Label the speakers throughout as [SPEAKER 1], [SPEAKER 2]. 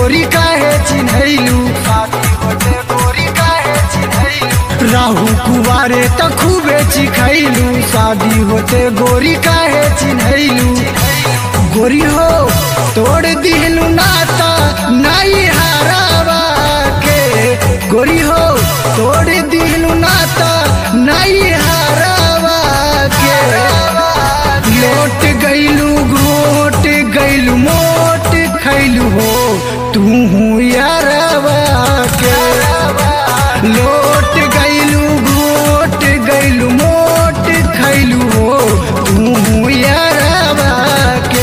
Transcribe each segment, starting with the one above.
[SPEAKER 1] गोरी काहे चिन्हैलू शादी होते गोरी काहे चिन्हैलू राहु कुवारे त खूबे चिखैलू शादी होते गोरी काहे चिन्हैलू गोरी हो तोड़ दिलू नाता नाई हारावा के गोरी हो तोड़ दिलू नाता नाई हारावा के लौट गईलू घोट गईलू मोट खैलू हो तू यारवा के लौट गईलू घोट गईलू मोट खैलू हो तू यारवा के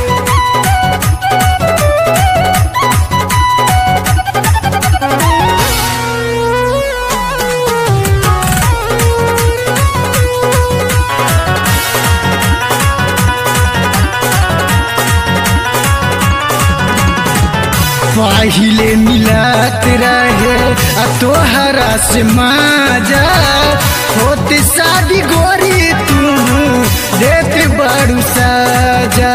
[SPEAKER 1] पहिले मिलत रहे आ तोहरा से माजा होते शादी गोरी तू देत बड़ू साजा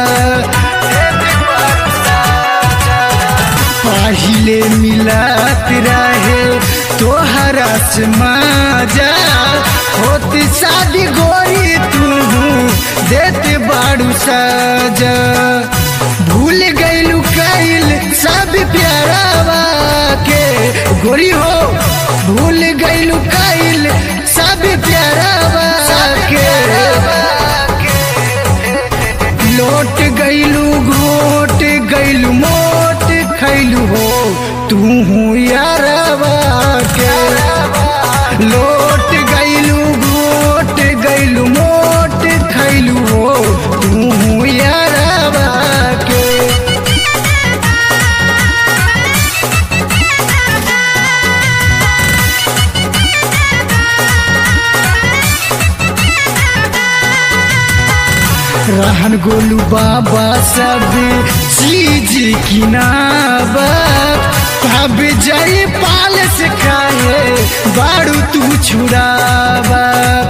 [SPEAKER 1] पहिले मिलत रहे तोहरा से माजा होते शादी गोरी तू देत बड़ू साजा भूल गईलू कैल सब प्यारावा के गोरी हो भूल गईलू कैल सब प्यारावा के लौट गईलू घोट गईलू मोट खैलू हो तू यारवा के लौट गईलू घोट गईलू मोट खैलू हो तू यारवा के रहन गोलू बाबा सब चीज किनाबा तब जई पाल से खाए बारू तू छुड़ावा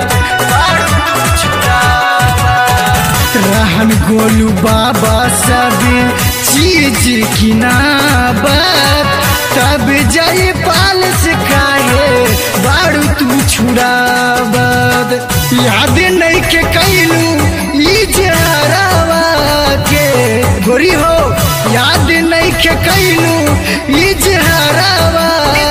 [SPEAKER 1] रहन गोलू बाबा सब चीज किनाबा तब जई पाल से खाए बारू तू छुड़ावा याद नहीं के कैलू इजहारावा के गोरी हो याद नहीं के कैलू इजहारावा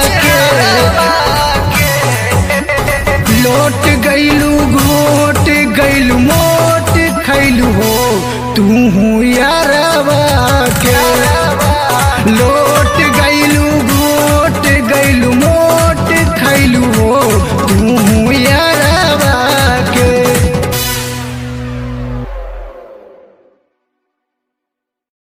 [SPEAKER 1] के लौट गईलू घोट गईलू मोट खैलू हो तू यारवा के लो